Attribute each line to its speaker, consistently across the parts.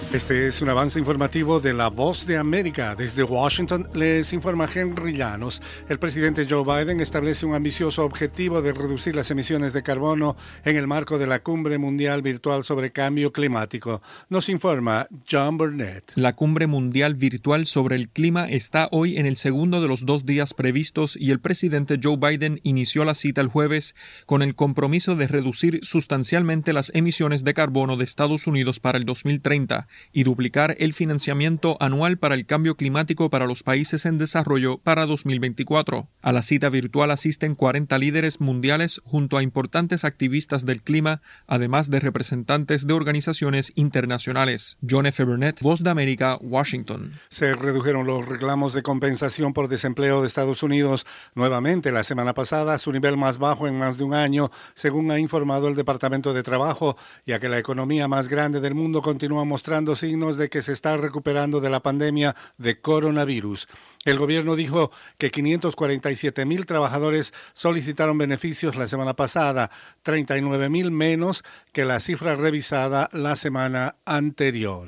Speaker 1: Este es un avance informativo de La Voz de América. Desde Washington les informa Henry Llanos. El presidente Joe Biden establece un ambicioso objetivo de reducir las emisiones de carbono en el marco de la Cumbre Mundial Virtual sobre Cambio Climático. Nos informa John Burnett.
Speaker 2: La Cumbre Mundial Virtual sobre el Clima está hoy en el segundo de los 2 días previstos y el presidente Joe Biden inició la cita el jueves con el compromiso de reducir sustancialmente las emisiones de carbono de Estados Unidos para el 2030 y duplicar el financiamiento anual para el cambio climático para los países en desarrollo para 2024. A la cita virtual asisten 40 líderes mundiales junto a importantes activistas del clima, además de representantes de organizaciones internacionales. John F. Burnett, Voz de América, Washington.
Speaker 1: Se redujeron los reclamos de compensación por desempleo de Estados Unidos nuevamente la semana pasada a su nivel más bajo en más de un año, según ha informado el Departamento de Trabajo, ya que la economía más grande del mundo continúa mostrando signos de que se está recuperando de la pandemia de coronavirus. El gobierno dijo que 547,000 trabajadores solicitaron beneficios la semana pasada, 39,000 menos que la cifra revisada la semana anterior.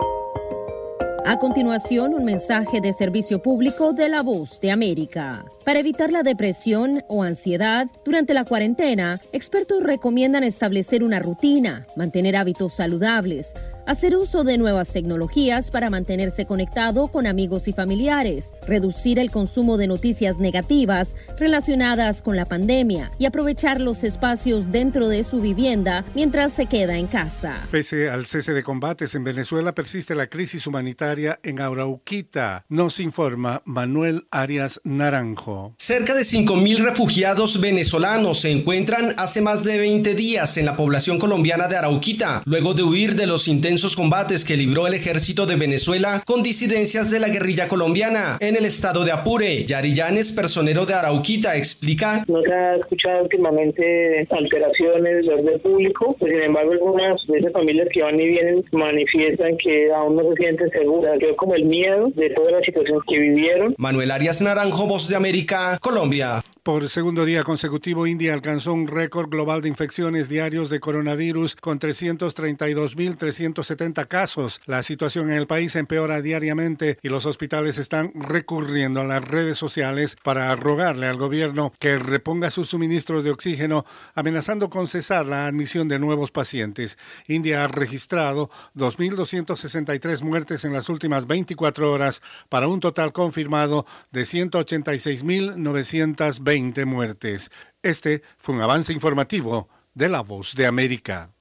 Speaker 3: A continuación, un mensaje de servicio público de La Voz de América. Para evitar la depresión o ansiedad durante la cuarentena, expertos recomiendan establecer una rutina, mantener hábitos saludables, hacer uso de nuevas tecnologías para mantenerse conectado con amigos y familiares, reducir el consumo de noticias negativas relacionadas con la pandemia y aprovechar los espacios dentro de su vivienda mientras se queda en casa.
Speaker 1: Pese al cese de combates en Venezuela, persiste la crisis humanitaria en Arauquita. Nos informa Manuel Arias Naranjo.
Speaker 4: Cerca de 5,000 refugiados venezolanos se encuentran hace más de 20 días en la población colombiana de Arauquita, luego de huir de los intensos combates que libró el ejército de Venezuela con disidencias de la guerrilla colombiana en el estado de Apure. Yari Llanes, personero de Arauquita, explica:
Speaker 5: No se ha escuchado últimamente alteraciones de orden público, pues sin embargo algunas de esas familias que van y vienen manifiestan que aún no se sienten seguras. Quedó como el miedo de toda la situación que vivieron.
Speaker 4: Manuel Arias Naranjo, Voz de América, Colombia.
Speaker 1: Por segundo día consecutivo, India alcanzó un récord global de infecciones diarios de coronavirus con 332,370 casos. La situación en el país empeora diariamente y los hospitales están recurriendo a las redes sociales para rogarle al gobierno que reponga sus suministros de oxígeno, amenazando con cesar la admisión de nuevos pacientes. India ha registrado 2,263 muertes en las últimas 24 horas para un total confirmado de 186,920 muertes. Este fue un avance informativo de La Voz de América.